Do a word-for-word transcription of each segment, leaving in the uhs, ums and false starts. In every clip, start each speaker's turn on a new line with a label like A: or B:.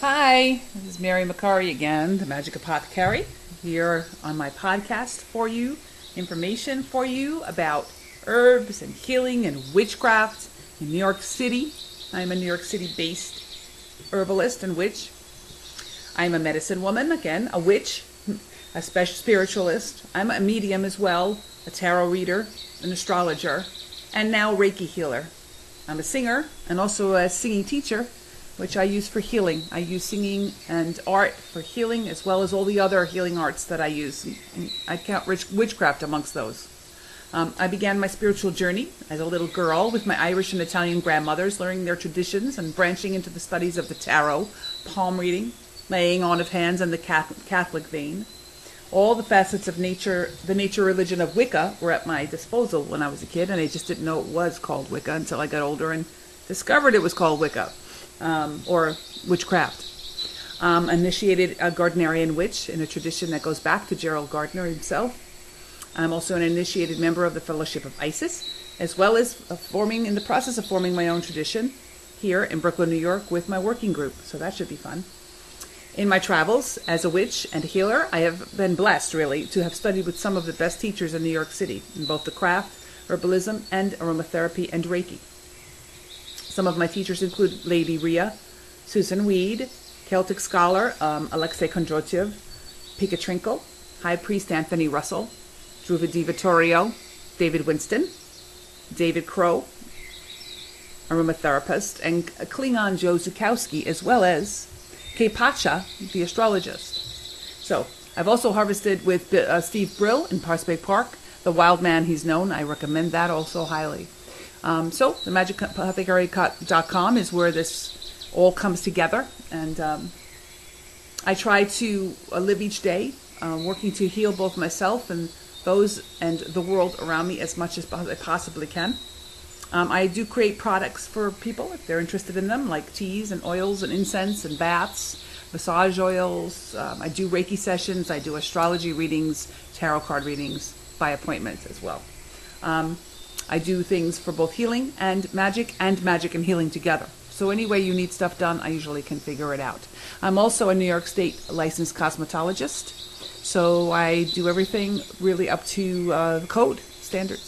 A: Hi, this is Mary McCurry again, the Magic Apothecary, here on my podcast for you, information for you about herbs and healing and witchcraft in New York City. I'm a New York City-based herbalist and witch. I'm a medicine woman, again, a witch, a special spiritualist. I'm a medium as well, a tarot reader, an astrologer, and now Reiki healer. I'm a singer and also a singing teacher, which I use for healing. I use singing and art for healing, as well as all the other healing arts that I use. I count witchcraft amongst those. Um, I began my spiritual journey as a little girl with my Irish and Italian grandmothers, learning their traditions and branching into the studies of the tarot, palm reading, laying on of hands, and the Catholic vein. All the facets of nature, the nature religion of Wicca, were at my disposal when I was a kid, and I just didn't know it was called Wicca until I got older and discovered it was called Wicca. Um, or witchcraft. Um, initiated a Gardnerian witch in a tradition that goes back to Gerald Gardner himself. I'm also an initiated member of the Fellowship of Isis, as well as forming in the process of forming my own tradition here in Brooklyn, New York, with my working group. So that should be fun. In my travels as a witch and a healer, I have been blessed, really, to have studied with some of the best teachers in New York City in both the craft, herbalism, and aromatherapy and Reiki. Some of my teachers include Lady Rhea, Susan Weed, Celtic scholar um, Alexei Kondrotyev, Pika Trinkle, High Priest Anthony Russell, Dhruva Di Vittorio, David Winston, David Crow, aromatherapist, and Klingon Joe Zukowski, as well as Kay Pacha, the astrologist. So, I've also harvested with uh, Steve Brill in Prospect Park, the wild man he's known. I recommend that also highly. Um, so, the magic apothecary dot com is where this all comes together. And um, I try to uh, live each day uh, working to heal both myself and those and the world around me as much as I possibly can. Um, I do create products for people if they're interested in them, like teas and oils and incense and baths, massage oils. Um, I do Reiki sessions. I do astrology readings, tarot card readings by appointment as well. Um, I do things for both healing and magic, and magic and healing together. So any way you need stuff done, I usually can figure it out. I'm also a New York State licensed cosmetologist, so I do everything really up to uh, code standards.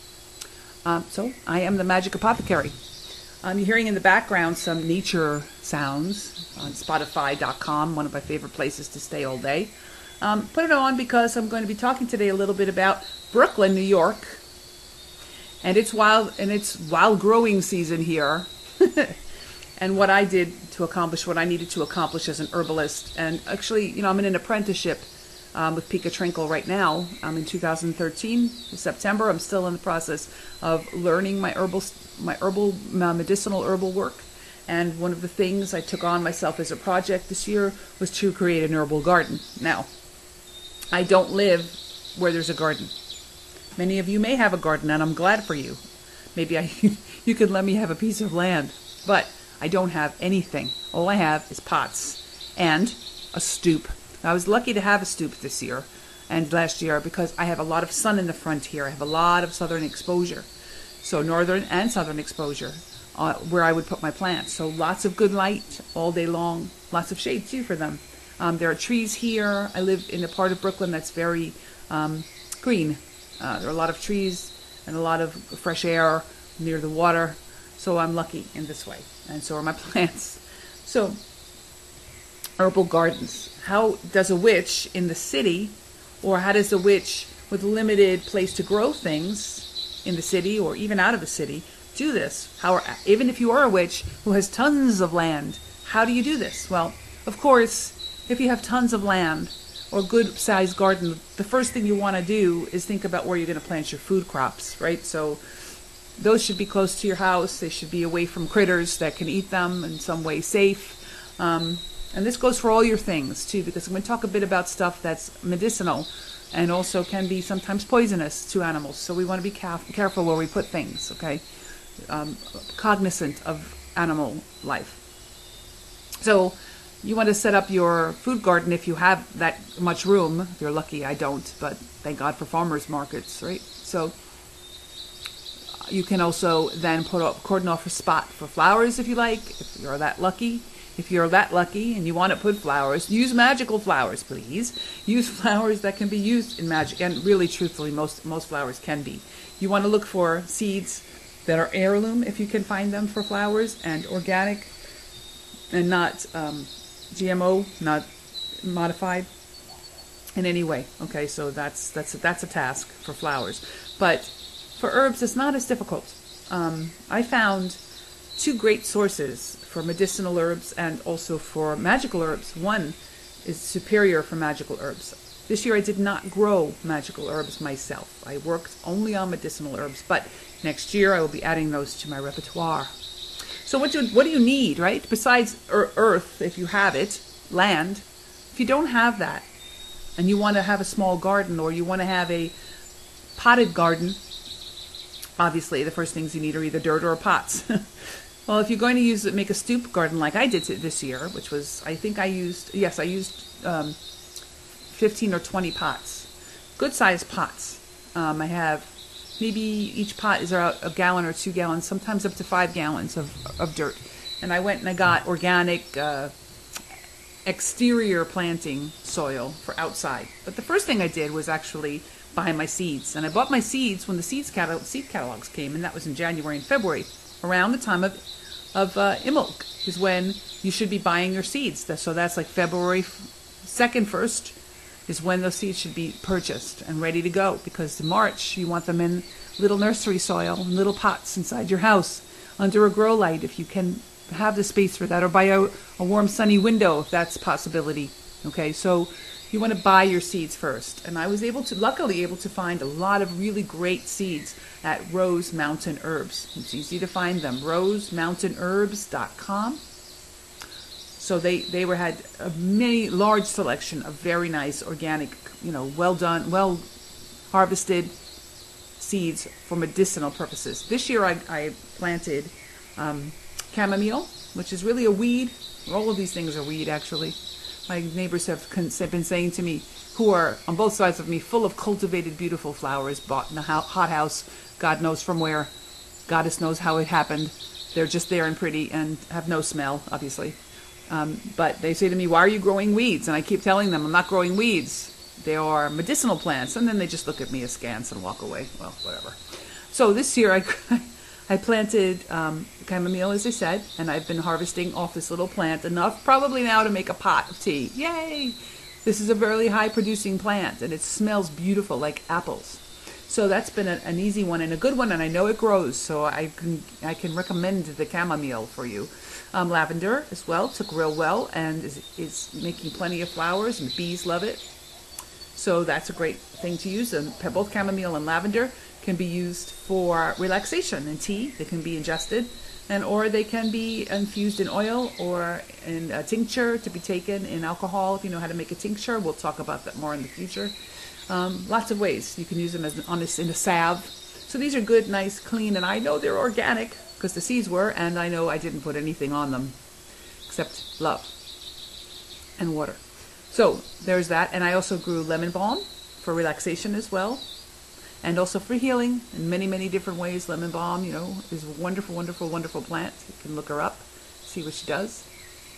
A: Um, so I am the Magic Apothecary. I'm hearing in the background some nature sounds on Spotify dot com, one of my favorite places to stay all day. Um, put it on because I'm going to be talking today a little bit about Brooklyn, New York. And it's wild, and it's wild growing season here, and what I did to accomplish what I needed to accomplish as an herbalist. And actually, you know, I'm in an apprenticeship um, with Pika Trinkle right now. I'm in two thousand thirteen, September. I'm still in the process of learning my herbal, my herbal, my medicinal herbal work. And one of the things I took on myself as a project this year was to create an herbal garden. Now, I don't live where there's a garden. Many of you may have a garden, and I'm glad for you. Maybe I, you could let me have a piece of land. But I don't have anything. All I have is pots and a stoop. I was lucky to have a stoop this year and last year because I have a lot of sun in the front here. I have a lot of southern exposure. So northern and southern exposure uh, where I would put my plants. So lots of good light all day long. Lots of shade too for them. Um, there are trees here. I live in a part of Brooklyn that's very um, green. Uh, there are a lot of trees and a lot of fresh air near the water, so I'm lucky in this way, and so are my plants. So, herbal gardens. How does a witch in the city, or how does a witch with limited place to grow things in the city, or even out of the city, do this? How, are, even if you are a witch who has tons of land, how do you do this? Well, of course, if you have tons of land, or good sized garden, the first thing you want to do is think about where you're going to plant your food crops, right? So those should be close to your house. They should be away from critters that can eat them, in some way safe. Um, and this goes for all your things too, because I'm going to talk a bit about stuff that's medicinal and also can be sometimes poisonous to animals. So we want to be caref- careful where we put things, okay? Um, cognizant of animal life. So you want to set up your food garden if you have that much room. If you're lucky, I don't, but thank God for farmers markets, right? So you can also then put up, cordon off a spot for flowers if you like, if you're that lucky. if you're that lucky and you want to put flowers, use magical flowers, please. Use flowers that can be used in magic, and really, truthfully, most most flowers can be. You want to look for seeds that are heirloom, if you can find them, for flowers, and organic, and not um, G M O, not modified in any way. Okay, so that's that's a, that's a task for flowers. But for herbs, it's not as difficult. Um, I found two great sources for medicinal herbs and also for magical herbs. One is superior for magical herbs. This year I did not grow magical herbs myself. I worked only on medicinal herbs, but next year I will be adding those to my repertoire. So what do, what do you need, right? Besides earth, if you have it, land. If you don't have that, and you want to have a small garden, or you want to have a potted garden, obviously the first things you need are either dirt or pots. Well, if you're going to use make a stoop garden like I did this year, which was, I think I used, yes, I used um, fifteen or twenty pots. Good sized pots. Um, I have, maybe each pot is about a gallon or two gallons, sometimes up to five gallons of, of dirt. And I went and I got organic uh, exterior planting soil for outside. But the first thing I did was actually buy my seeds. And I bought my seeds when the seeds catalog, seed catalogs came, and that was in January and February. Around the time of of uh, Imbolc is when you should be buying your seeds. So that's like February second, first is when those seeds should be purchased and ready to go, because in March you want them in little nursery soil, in little pots inside your house, under a grow light if you can have the space for that, or by a, a warm sunny window if that's a possibility. Okay, so you want to buy your seeds first. And I was able to, luckily able to find a lot of really great seeds at Rose Mountain Herbs. It's easy to find them, rose mountain herbs dot com. So they, they were had a many, large selection of very nice, organic, you know, well done, well harvested seeds for medicinal purposes. This year I, I planted um, chamomile, which is really a weed. All of these things are weed, actually. My neighbors have been saying to me, who are on both sides of me, full of cultivated, beautiful flowers bought in a hothouse, God knows from where, Goddess knows how it happened. They're just there and pretty and have no smell, obviously. Um, but they say to me, why are you growing weeds? And I keep telling them, I'm not growing weeds. They are medicinal plants. And then they just look at me askance and walk away. Well, whatever. So this year I, I planted um, chamomile, as I said, and I've been harvesting off this little plant enough probably now to make a pot of tea. Yay! This is a very high producing plant, and it smells beautiful like apples. So that's been a, an easy one and a good one, and I know it grows, so I can I can recommend the chamomile for you. Um, lavender as well took real well and is, is making plenty of flowers, and bees love it. So that's a great thing to use. And both chamomile and lavender can be used for relaxation in tea. They can be ingested, and or they can be infused in oil or in a tincture to be taken in alcohol. If you know how to make a tincture, we'll talk about that more in the future. Um, lots of ways you can use them as on a, in a salve. So these are good, nice, clean, and I know they're organic because the seeds were, and I know I didn't put anything on them except love and water. So there's that, and I also grew lemon balm for relaxation as well, and also for healing in many, many different ways. Lemon balm, you know, is a wonderful, wonderful, wonderful plant. You can look her up, see what she does.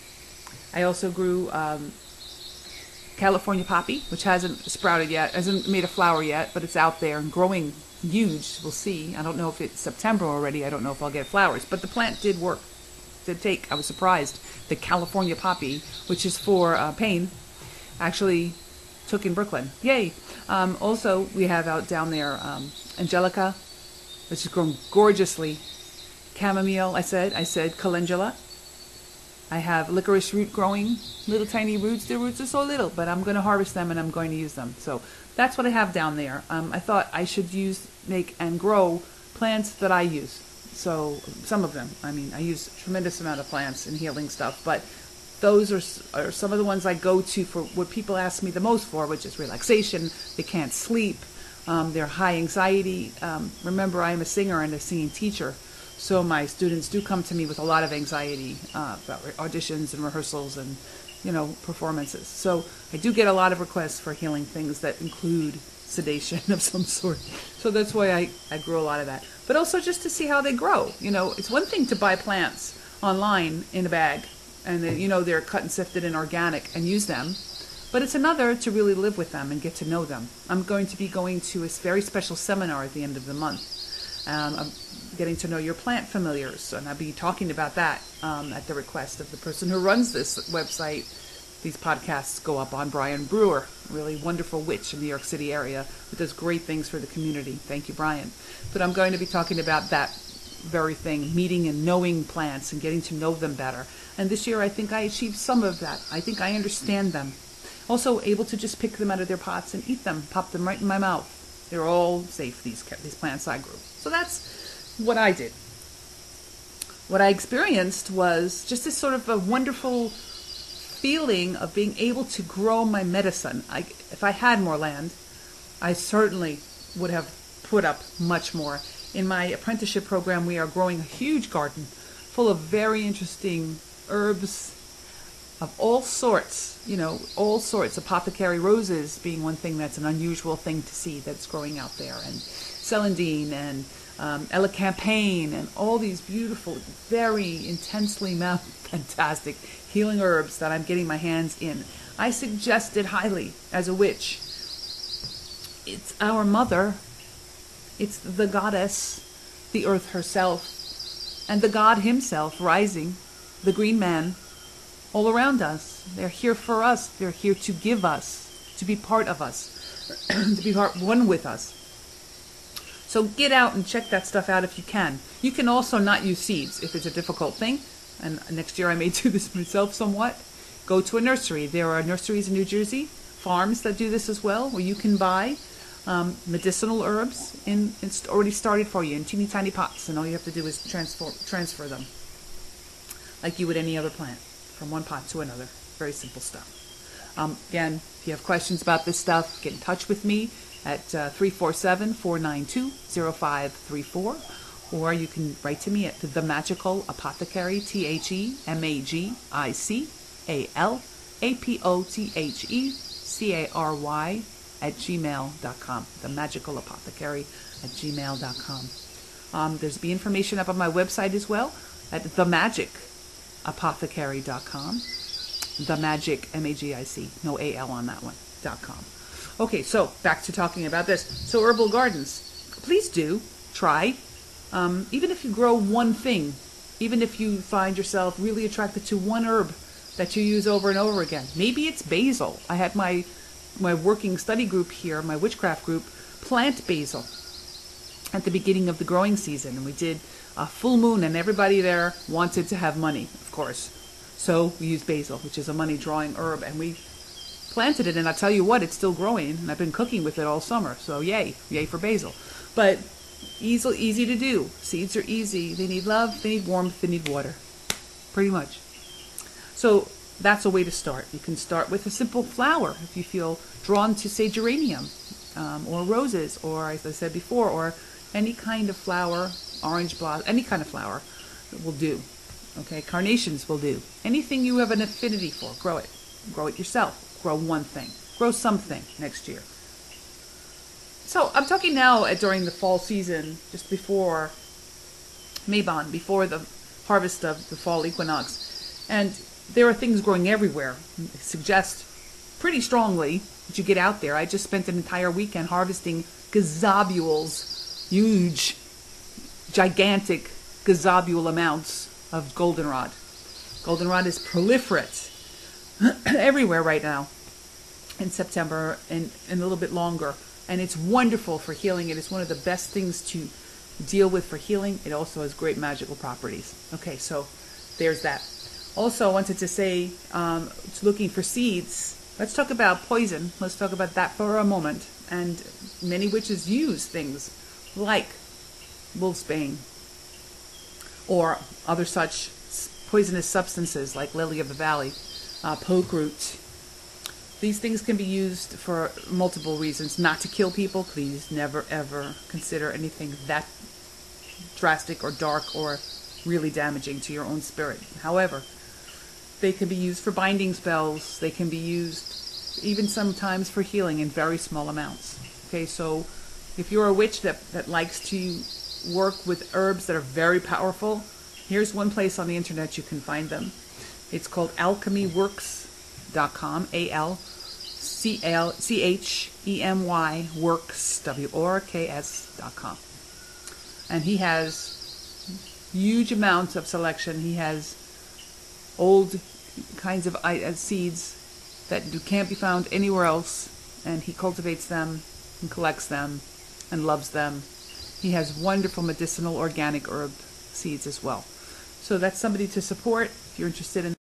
A: I also grew um, California poppy, which hasn't sprouted yet, hasn't made a flower yet, but it's out there and growing huge. We'll see. I don't know if it's September already. I don't know if I'll get flowers, but the plant did work, did take. I was surprised. The California poppy, which is for uh, pain, actually took in Brooklyn. Yay! Um, also, we have out down there um, Angelica, which is grown gorgeously. Chamomile, I said. I said calendula. I have licorice root growing, little tiny roots. The roots are so little, but I'm going to harvest them and I'm going to use them. So that's what I have down there. Um, I thought I should use, make, and grow plants that I use. So some of them. I mean, I use a tremendous amount of plants and healing stuff, but those are, are some of the ones I go to for what people ask me the most for, which is relaxation. They can't sleep. Um, they're high anxiety. Um, remember, I'm a singer and a singing teacher. So my students do come to me with a lot of anxiety uh, about auditions and rehearsals and, you know, performances. So I do get a lot of requests for healing things that include sedation of some sort. So that's why I, I grew a lot of that. But also just to see how they grow. You know, it's one thing to buy plants online in a bag and they, you know they're cut and sifted and organic, and use them. But it's another to really live with them and get to know them. I'm going to be going to a very special seminar at the end of the month. Um, I'm getting to know your plant familiars, and I'll be talking about that um, at the request of the person who runs this website. These podcasts go up on, Brian Brewer, a really wonderful witch in the New York City area who does great things for the community. Thank you, Brian. But I'm going to be talking about that very thing, meeting and knowing plants and getting to know them better. And this year I think I achieved some of that. I think I understand them. Also able to just pick them out of their pots and eat them, pop them right in my mouth. They're all safe, these these plants I grew. So that's what I did. What I experienced was just this sort of a wonderful feeling of being able to grow my medicine. I, if I had more land, I certainly would have put up much more. In my apprenticeship program, we are growing a huge garden full of very interesting herbs of all sorts, you know, all sorts. Apothecary roses being one thing that's an unusual thing to see that's growing out there, and celandine and um, elecampane and all these beautiful, very intensely mouth fantastic healing herbs that I'm getting my hands in. I suggest it highly as a witch. It's our mother. It's the goddess, the earth herself, and the god himself rising, the green man, all around us. They're here for us. They're here to give us, to be part of us, to be part one with us. So get out and check that stuff out if you can. You can also not use seeds if it's a difficult thing. And next year I may do this myself somewhat. Go to a nursery. There are nurseries in New Jersey, farms that do this as well, where you can buy um, medicinal herbs in, it's already started for you in teeny tiny pots, and all you have to do is transfer, transfer them like you would any other plant, from one pot to another. Very simple stuff. Um, again, if you have questions about this stuff, get in touch with me at uh, three four seven, four nine two, zero five three four, or you can write to me at The Magical Apothecary, T H E M A G I C A L A P O T H E C A R Y at gmail dot com. The Magical Apothecary at gmail dot com. Um, there's be information up on my website as well at the magic apothecary dot com. The Magic, M A G I C, no A L on that one, dot com. Okay, so back to talking about this. So herbal gardens, please do try. Um, even if you grow one thing, even if you find yourself really attracted to one herb that you use over and over again. Maybe it's basil. I had my my working study group here, my witchcraft group, plant basil at the beginning of the growing season, and we did a full moon, and everybody there wanted to have money, of course. So we used basil, which is a money-drawing herb, and we planted it, and I'll tell you what, it's still growing, and I've been cooking with it all summer, so yay, yay for basil. But easy, easy to do. Seeds are easy. They need love, they need warmth, they need water, pretty much. So that's a way to start. You can start with a simple flower if you feel drawn to, say, geranium, um, or roses, or, as I said before, or any kind of flower, orange blossom, any kind of flower will do. Okay, carnations will do. Anything you have an affinity for, grow it. Grow it yourself. Grow one thing. Grow something next year. So I'm talking now uh, during the fall season, just before Mabon, before the harvest of the fall equinox. And there are things growing everywhere. I suggest pretty strongly that you get out there. I just spent an entire weekend harvesting gazobules, huge, gigantic gazobule amounts of goldenrod. Goldenrod is proliferate everywhere right now in September and, and a little bit longer. And it's wonderful for healing. It is one of the best things to deal with for healing. It also has great magical properties. Okay, so there's that. Also, I wanted to say, um, looking for seeds. Let's talk about poison. Let's talk about that for a moment. And many witches use things like wolfsbane or other such poisonous substances like lily of the valley, uh, poke root. These things can be used for multiple reasons. Not to kill people. Please never ever consider anything that drastic or dark or really damaging to your own spirit. However, they can be used for binding spells. They can be used even sometimes for healing in very small amounts. Okay, so if you're a witch that, that likes to work with herbs that are very powerful, here's one place on the internet you can find them. It's called alchemy works dot com, A L C L C H E M Y works, W O R K S dot com. And he has huge amounts of selection. He has old kinds of uh, seeds that can't be found anywhere else, and he cultivates them and collects them and loves them. He has wonderful medicinal organic herb seeds as well. So that's somebody to support if you're interested in